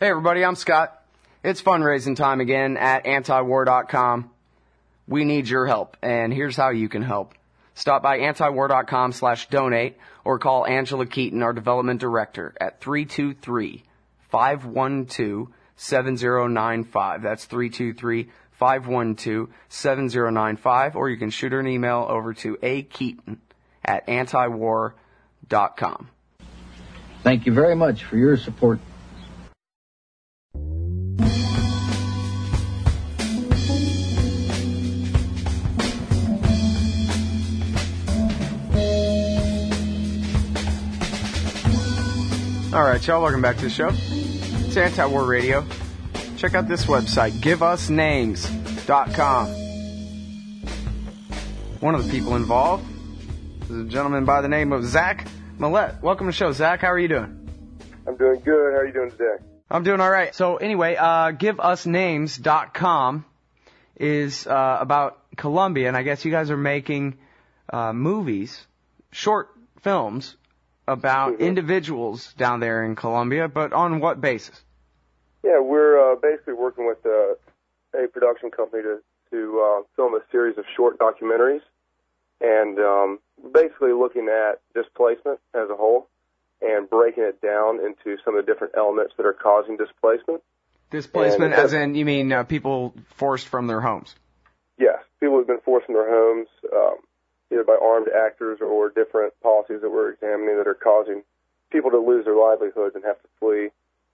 Hey everybody, I'm Scott. It's fundraising time again at antiwar.com. We need your help, and here's how you can help. Stop by antiwar.com/donate or call Angela Keaton, our development director, at 323-512-7095. That's 323-512-7095, or you can shoot her an email over to akeaton@antiwar.com. Thank you very much for your support. All right, y'all, welcome back to the show. It's Anti-War Radio. Check out this website, giveusnames.com. One of the people involved is a gentleman by the name of Zach Millette. Welcome to the show, Zach. How are you doing? I'm doing good. How are you doing today? I'm doing all right. So anyway, giveusnames.com is about Colombia, and I guess you guys are making movies, short films, about individuals down there in Colombia, but on what basis? Yeah, we're basically working with a production company to film a series of short documentaries, and basically looking at displacement as a whole and breaking it down into some of the different elements that are causing displacement. Displacement, as in, you mean people forced from their homes? Yes, people who've been forced from their homes, either by armed actors or different policies that we're examining that are causing people to lose their livelihoods and have to flee,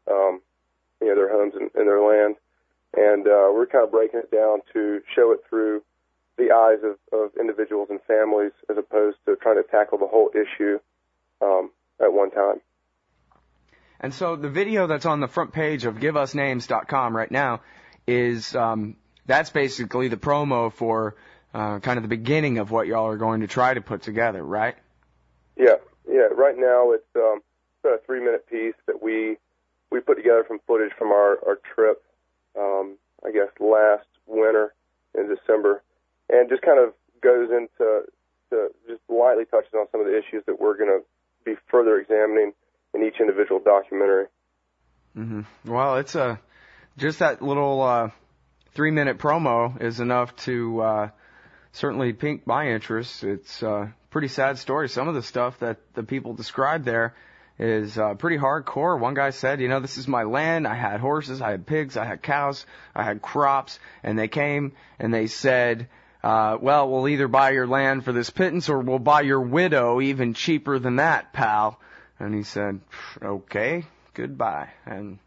their homes and their land. And we're kind of breaking it down to show it through the eyes of individuals and families as opposed to trying to tackle the whole issue at one time. And so the video that's on the front page of giveusnames.com right now is that's basically the promo for kind of the beginning of what y'all are going to try to put together, right? Yeah. Right now it's a 3-minute piece that we put together from footage from our trip, I guess last winter in December, and just kind of goes into just lightly touches on some of the issues that we're going to be further examining in each individual documentary. Mm-hmm. Well, it's just that little 3-minute promo is enough to certainly piqued my interest. It's a pretty sad story. Some of the stuff that the people describe there is pretty hardcore. One guy said, this is my land. I had horses, I had pigs, I had cows, I had crops, and they came and they said, well, we'll either buy your land for this pittance or we'll buy your widow even cheaper than that, pal. And he said, okay, goodbye. And,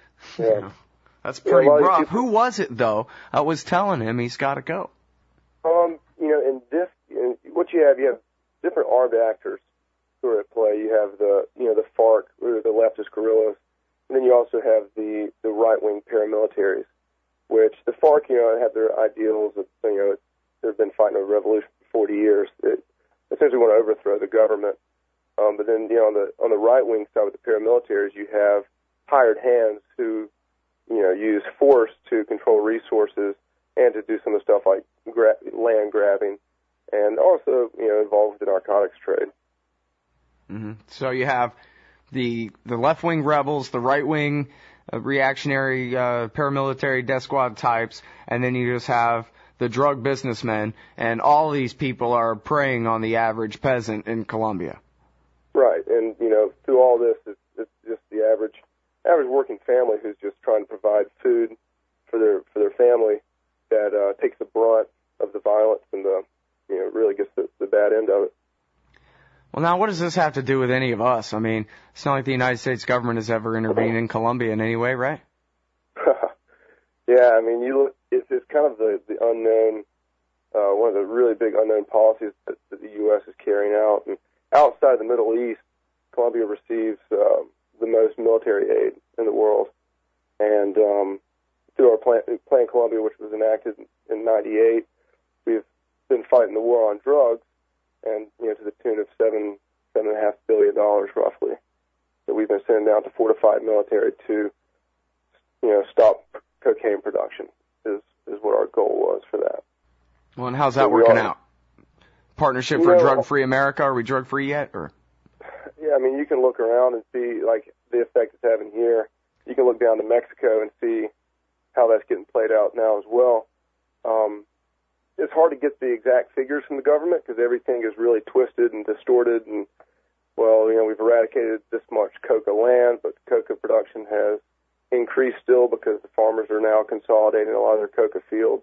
that's pretty rough. Who was it, though, that was telling him he's got to go? What you have different armed actors who are at play. You have the FARC, or the leftist guerrillas, and then you also have the right-wing paramilitaries, which the FARC, have their ideals of, they've been fighting a revolution for 40 years. They essentially want to overthrow the government. But then, on the right-wing side with the paramilitaries, you have hired hands who, use force to control resources and to do some of the stuff like land grabbing, and also, involved with the narcotics trade. Mm-hmm. So you have the left-wing rebels, the right-wing reactionary paramilitary death squad types, and then you just have the drug businessmen, and all these people are preying on the average peasant in Colombia. Right, and, through all this, it's just the average working family who's just trying to provide food for their family that takes the brunt of the violence and really gets the bad end of it. Well, now, what does this have to do with any of us? I mean, it's not like the United States government has ever intervened in Colombia in any way, right? Yeah, I mean, it's kind of the unknown, one of the really big unknown policies that the U.S. is carrying out. And outside of the Middle East, Colombia receives the most military aid in the world. And through our Plan Colombia, which was enacted in '98, we've been fighting the war on drugs, and to the tune of $7.5 billion roughly, that we've been sending down to fortified military to stop cocaine production is what our goal was for that. Well, and how's that working out? Partnership for Drug-Free America? Are we drug-free yet? Or? Yeah, I mean, you can look around and see like the effect it's having here. you can look down to Mexico and see how that's getting played out now as well. It's hard to get the exact figures from the government because everything is really twisted and distorted. And, well, we've eradicated this much coca land, but coca production has increased still because the farmers are now consolidating a lot of their coca fields.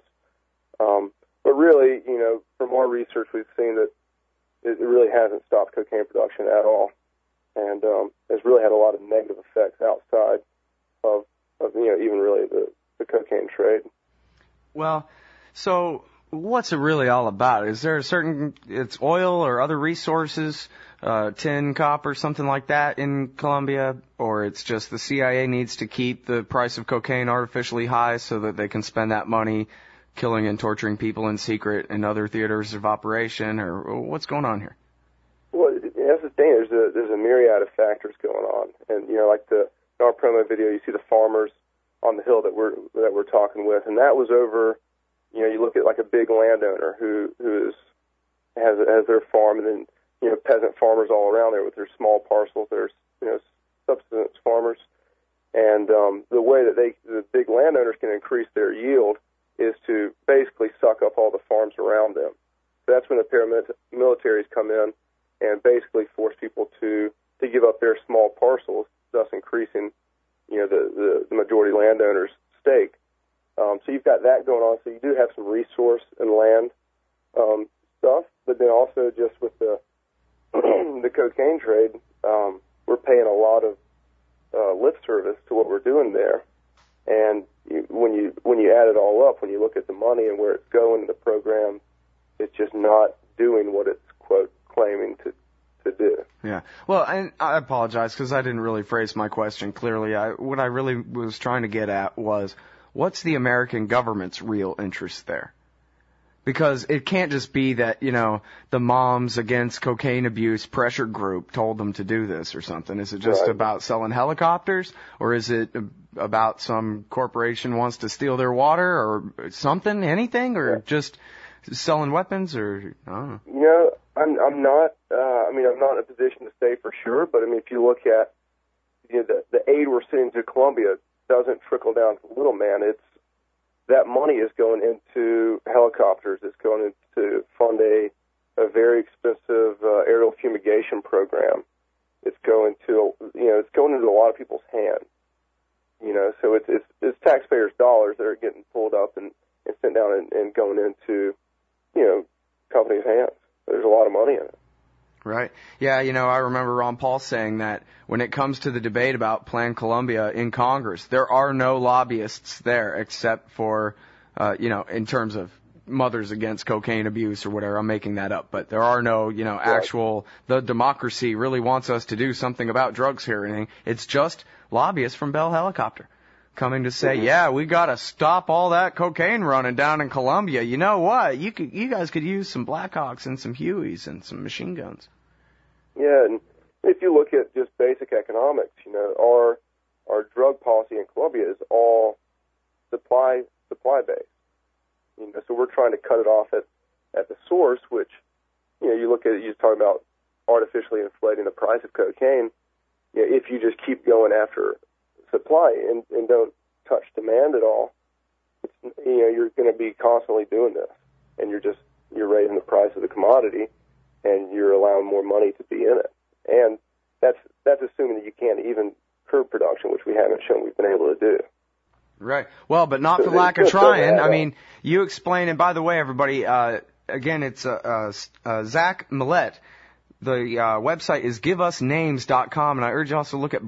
But really, from our research, we've seen that it really hasn't stopped cocaine production at all, and has really had a lot of negative effects outside of even really the cocaine trade. Well, so what's it really all about? Is there it's oil or other resources, tin, copper, something like that in Colombia, or it's just the CIA needs to keep the price of cocaine artificially high so that they can spend that money killing and torturing people in secret in other theaters of operation, or what's going on here? Well, that's the thing. There's a myriad of factors going on, and like in our promo video, you see the farmers on the hill that we're talking with, and that was over. You look at like a big landowner who has their farm, and then peasant farmers all around there with their small parcels. There's subsistence farmers, and the way that the big landowners can increase their yield is to basically suck up all the farms around them. So that's when the paramilitaries come in and basically force people to give up their small parcels, thus increasing the majority landowner's stake. So you've got that going on. So you do have some resource and land stuff, but then also just with the the cocaine trade, we're paying a lot of lip service to what we're doing there. And when you add it all up, when you look at the money and where it's going in the program, it's just not doing what it's, quote, claiming to do. Yeah. Well, and I apologize because I didn't really phrase my question clearly. What I really was trying to get at was, what's the American government's real interest there? Because it can't just be that, the Moms Against Cocaine Abuse pressure group told them to do this or something. Is it just about selling helicopters, or is it about some corporation wants to steal their water or something, anything, or just selling weapons, or I don't know? I'm not. I'm not in a position to say for sure, but if you look at the aid we're sending to Colombia doesn't trickle down to little man. That money is going into helicopters. It's going to fund a very expensive aerial fumigation program. It's going into a lot of people's hands. So it's taxpayers' dollars that are getting pulled up and sent down and going into companies' hands. There's a lot of money in it. Right. Yeah, I remember Ron Paul saying that when it comes to the debate about Plan Colombia in Congress, there are no lobbyists there except for, in terms of Mothers Against Cocaine Abuse or whatever. I'm making that up. But there are no, actual, the democracy really wants us to do something about drugs here. And it's just lobbyists from Bell Helicopter coming to say, yeah, we got to stop all that cocaine running down in Colombia. You know what? You guys could use some Blackhawks and some Hueys and some machine guns. Yeah, and if you look at just basic economics, our drug policy in Colombia is all supply based. So we're trying to cut it off at the source, which you look at it, you talk about artificially inflating the price of cocaine. If you just keep going after supply and don't touch demand at all, you're going to be constantly doing this, and you're raising the price of the commodity, and you're allowing more money to be in it. And that's assuming that you can't even curb production, which we haven't shown we've been able to do. Right. Well, but not for lack of trying. You explain, and by the way, everybody, again, it's Zach Millett. The website is giveusnames.com, and I urge you also to look at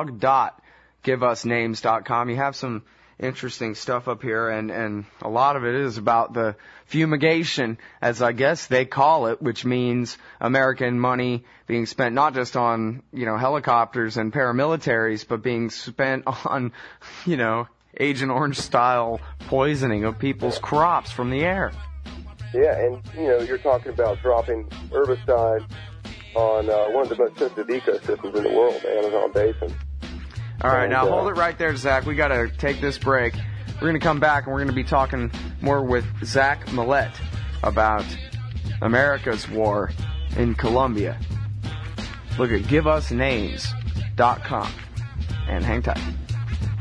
blog.giveusnames.com. You have some interesting stuff up here, and a lot of it is about the fumigation, as I guess they call it, which means American money being spent not just on, helicopters and paramilitaries, but being spent on, Agent Orange style poisoning of people's crops from the air. Yeah, and you're talking about dropping herbicide on one of the most sensitive ecosystems in the world, the Amazon basin. All right, now hold it right there, Zach. We got to take this break. We're going to come back, and we're going to be talking more with Zach Millett about America's war in Colombia. Look at giveusnames.com, and hang tight.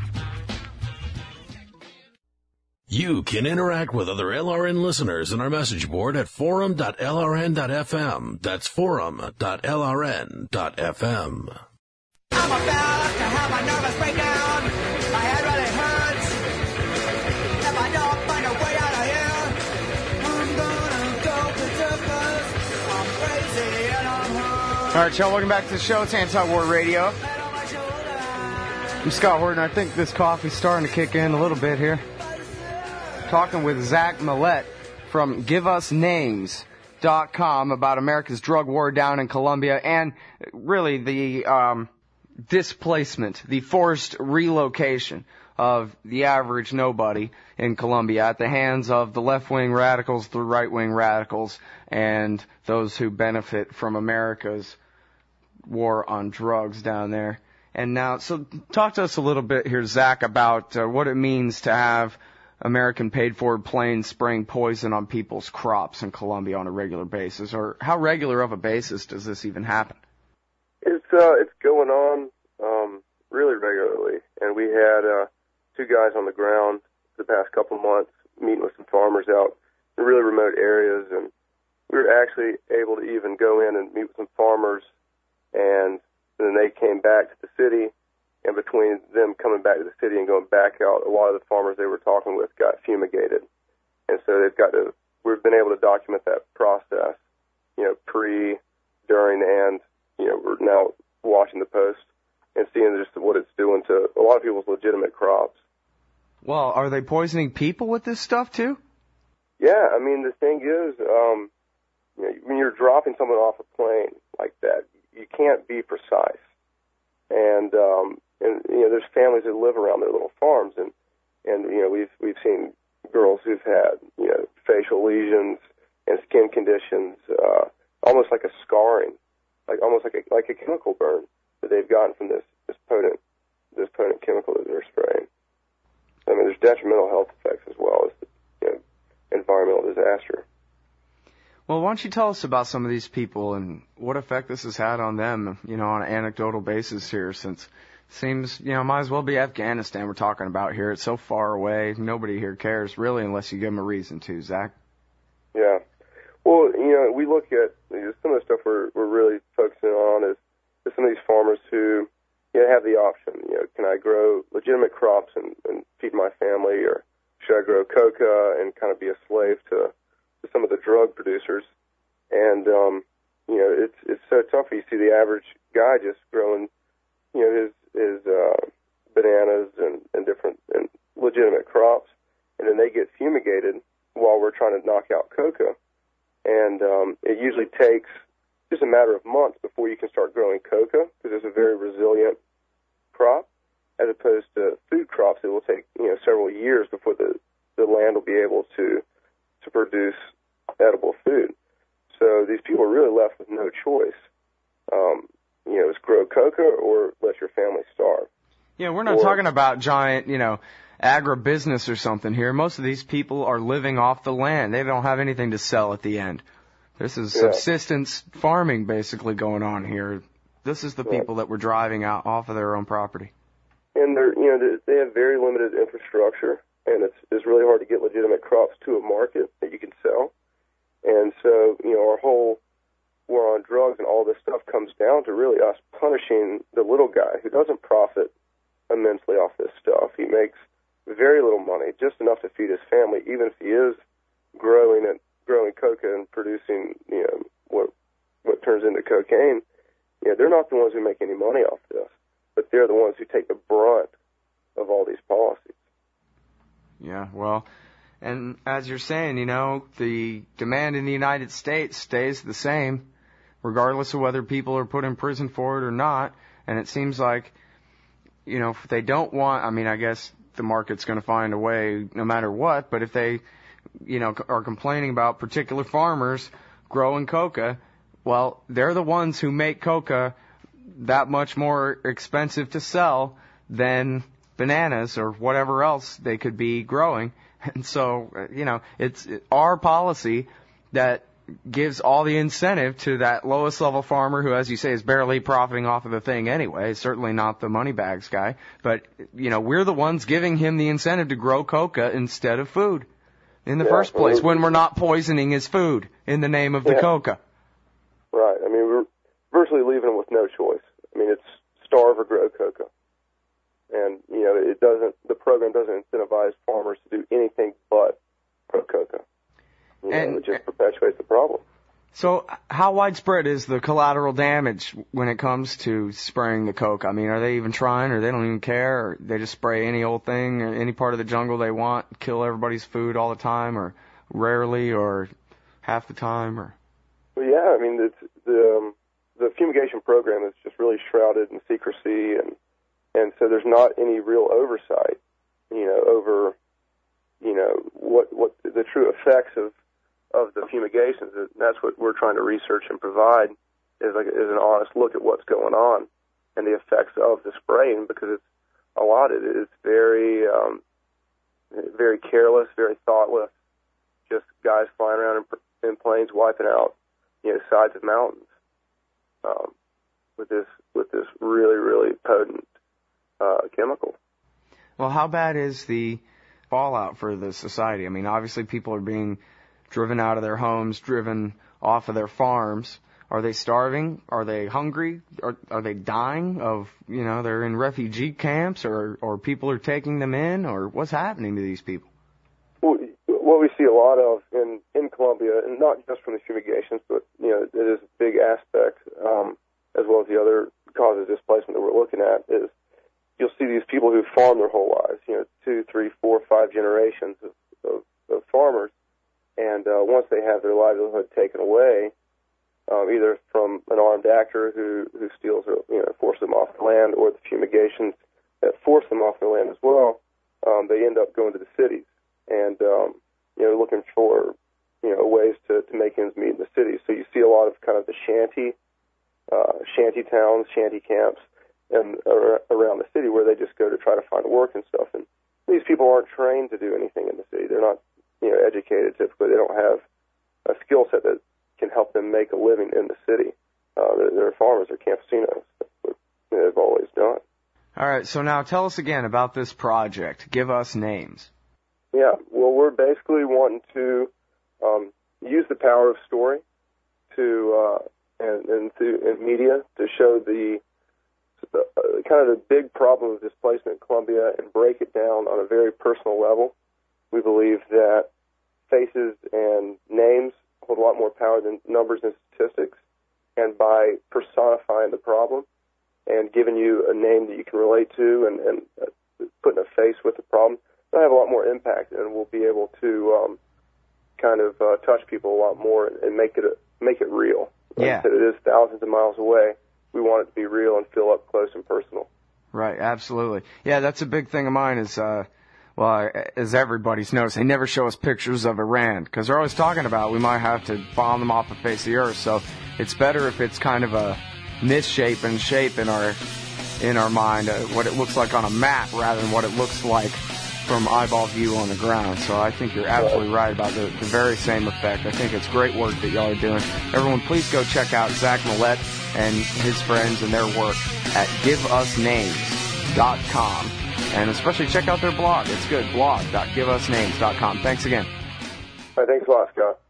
You can interact with other LRN listeners in our message board at forum.lrn.fm. That's forum.lrn.fm. I'm about to have a nervous breakdown. My head really hurts. If I don't find a way out of here, I'm gonna go berserk. I'm crazy and I'm hurt. All right, y'all, welcome back to the show. It's Anti-War Radio. I'm Scott Horton. I think this coffee's starting to kick in a little bit here. Talking with Zach Millett from GiveUsNames.com about America's drug war down in Colombia and really the displacement, the forced relocation of the average nobody in Colombia at the hands of the left-wing radicals, the right-wing radicals, and those who benefit from America's war on drugs down there. And now, so talk to us a little bit here, Zach, about what it means to have American paid-for planes spraying poison on people's crops in Colombia on a regular basis, or how regular of a basis does this even happen? It's going on really regularly, and we had two guys on the ground the past couple months meeting with some farmers out in really remote areas, and we were actually able to even go in and meet with some farmers, and then they came back to the city. And between them coming back to the city and going back out, a lot of the farmers they were talking with got fumigated. And so we've been able to document that process, pre, during, and, we're now watching the post and seeing just what it's doing to a lot of people's legitimate crops. Well, are they poisoning people with this stuff too? Yeah, I mean, the thing is, when you're dropping someone off a plane like that, you can't be precise. And there's families that live around their little farms, and we've seen girls who've had facial lesions and skin conditions, almost like a scarring, almost like a chemical burn that they've gotten from this potent chemical that they're spraying. I mean, there's detrimental health effects as well as environmental disaster. Well, why don't you tell us about some of these people and what effect this has had on them, on an anecdotal basis here, since it seems, might as well be Afghanistan we're talking about here. It's so far away. Nobody here cares, really, unless you give them a reason to, Zach. Yeah. Well, we look at some of the stuff we're really focusing on is some of these farmers who have the option. Can I grow legitimate crops and feed my family, or should I grow coca and kind of be a slave to some of the drug producers? And it's so tough. You see the average guy just growing his bananas and different and legitimate crops, and then they get fumigated while we're trying to knock out coca. And it usually takes just a matter of months before you can start growing coca, because it's a very resilient crop, as opposed to food crops. It will take several years before the land will be able to produce edible food. So these people are really left with no choice. It's grow coca or let your family starve. Yeah, we're not talking about giant, agribusiness or something here. Most of these people are living off the land. They don't have anything to sell at the end. This is subsistence farming basically going on here. This is the people that we're driving out off of their own property. And they have very limited infrastructure, and it's really hard to get legitimate crops to a market that you can sell. And so, our whole war on drugs and all this stuff comes down to really us punishing the little guy who doesn't profit immensely off this stuff. He makes very little money, just enough to feed his family, even if he is growing coca and producing, what turns into cocaine. They're not the ones who make any money off this, but they're the ones who take the brunt of all these policies. Yeah, well, and as you're saying, the demand in the United States stays the same, regardless of whether people are put in prison for it or not. And it seems like, if they don't want, I guess the market's going to find a way no matter what, but if they, are complaining about particular farmers growing coca, well, they're the ones who make coca that much more expensive to sell than bananas or whatever else they could be growing. And so, it's our policy that gives all the incentive to that lowest level farmer who, as you say, is barely profiting off of the thing anyway. Certainly not the money bags guy. But, we're the ones giving him the incentive to grow coca instead of food in the first place, when we're not poisoning his food in the name of the coca. Right. I mean, we're virtually leaving him with no choice. I mean, it's starve or grow coca. And, the program doesn't incentivize farmers to do anything but grow coca. It just perpetuates the problem. So how widespread is the collateral damage when it comes to spraying the coke? I mean, are they even trying, or they don't even care, or they just spray any old thing or any part of the jungle they want, kill everybody's food all the time, or rarely, or half the time, or? Well, yeah, I mean, the fumigation program is just really shrouded in secrecy, and so there's not any real oversight, over, what the true effects of the fumigations. That's what we're trying to research and provide is an honest look at what's going on and the effects of the spraying, because it's a lot. It's very, very careless, very thoughtless. Just guys flying around in planes wiping out, sides of mountains, with this really, really potent chemical. Well, how bad is the fallout for the society? I mean, obviously people are being driven out of their homes, driven off of their farms. Are they starving? Are they hungry? Are they dying of, they're in refugee camps, or people are taking them in, or what's happening to these people? Well, what we see a lot of in Colombia, and not just from the fumigations, but, it is a big aspect, as well as the other causes of displacement that we're looking at, is you'll see these people who farm their whole lives, 2, 3, 4, 5 generations of farmers. And once they have their livelihood taken away, either from an armed actor who steals or forces them off the land, or the fumigations that force them off the land as well, they end up going to the cities and looking for ways to make ends meet in the cities. So you see a lot of kind of the shanty towns, shanty camps, and around the city where they just go to try to find work and stuff. And these people aren't trained to do anything in the city. They're not educated typically. They don't have a skill set that can help them make a living in the city. They're farmers or campesinos. That's what they've always done. All right, so now tell us again about this project. Give us names. Yeah, well, we're basically wanting to use the power of story and media to show the kind of the big problem of displacement in Colombia and break it down on a very personal level. We believe that faces and names hold a lot more power than numbers and statistics, and by personifying the problem and giving you a name that you can relate to and putting a face with the problem, they'll have a lot more impact, and we'll be able to touch people a lot more and make it real. Yeah. Like I said, it is thousands of miles away. We want it to be real and feel up close and personal. Right, absolutely. Yeah, that's a big thing of mine is, as everybody's noticed, they never show us pictures of Iran, because they're always talking about we might have to bomb them off the face of the earth. So it's better if it's kind of a misshapen shape in our mind, what it looks like on a map rather than what it looks like from eyeball view on the ground. So I think you're absolutely right about the very same effect. I think it's great work that y'all are doing. Everyone, please go check out Zach Millette and his friends and their work at giveusnames.com. And especially check out their blog. It's good. blog.giveusnames.com. Thanks again. All right, thanks a lot, Scott.